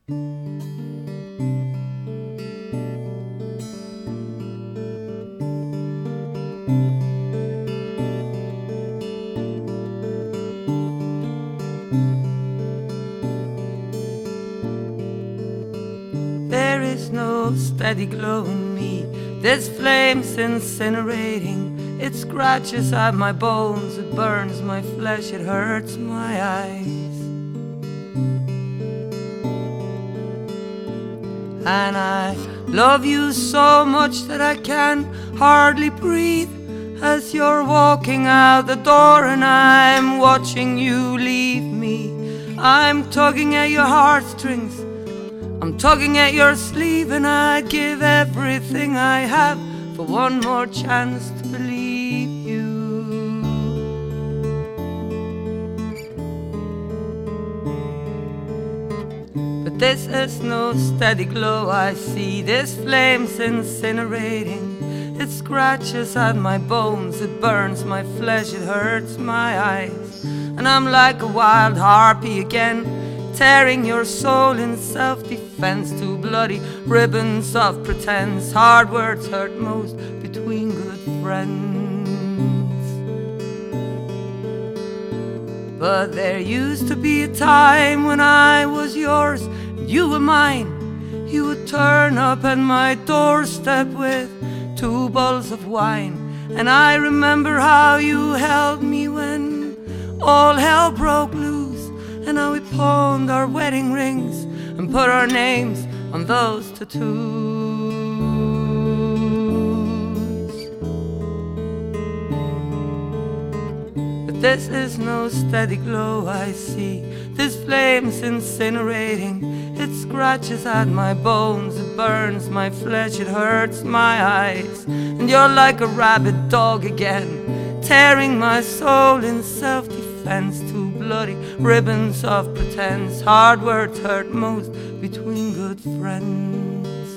There is no steady glow in me. This flame's incinerating. It scratches at my bones, it burns my flesh, it hurts my eyes. And I love you so much that I can hardly breathe as you're walking out the door and I'm watching you leave me. I'm tugging at your heartstrings, I'm tugging at your sleeve, and I'd give everything I have for one more chance to believe you. But this is no steady glow I see. This flame's incinerating. It scratches at my bones, it burns my flesh, it hurts my eyes. And I'm like a wild harpy again, tearing your soul in self-defense. Two bloody ribbons of pretense. Hard words hurt most between good friends. But there used to be a time when I was yours and you were mine. You would turn up at my doorstep with 2 bottles of wine. And I remember how you held me when all hell broke loose, and how we pawned our wedding rings and put our names on those tattoos. But this is no steady glow I see. This flame's incinerating. It scratches at my bones, it burns my flesh, it hurts my eyes. And you're like a rabid dog again, tearing my soul in self-defense. 2 bloody ribbons of pretense. Hard words hurt most between good friends.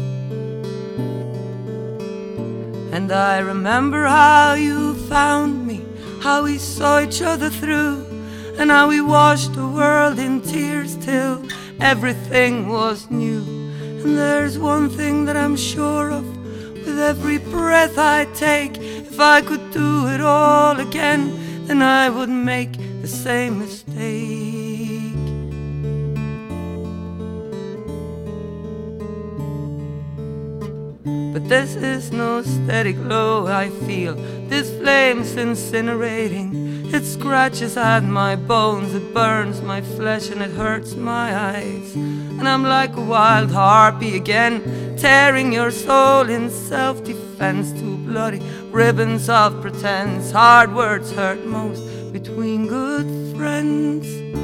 And I remember how you found me, how we saw each other through, and how we washed the world in tears till everything was new. And there's one thing that I'm sure of, with every breath I take, if I could do it all again, then I would make the same mistake. But this is no steady glow I feel. This flame's incinerating. It scratches at my bones, it burns my flesh, and it hurts my eyes. And I'm like a wild harpy again, tearing your soul in self-defense. 2 bloody ribbons of pretense. Hard words hurt most between good friends.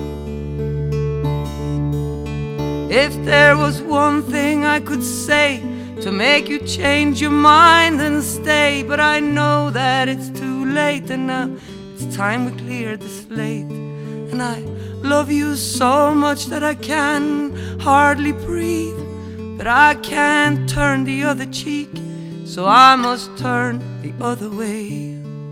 If there was one thing I could say to make you change your mind and stay, but I know that it's too late, and now it's time we clear the slate. And I love you so much that I can hardly breathe, but I can't turn the other cheek, so I must turn the other way.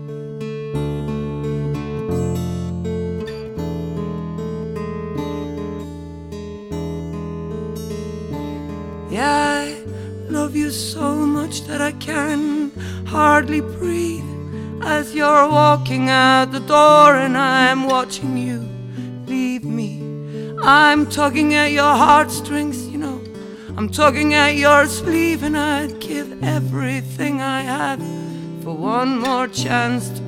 Yeah, I love you so much that I can hardly breathe as you're walking out the door and I'm watching you leave me. I'm tugging at your heartstrings, you know, I'm tugging at your sleeve, and I'd give everything I have for one more chance to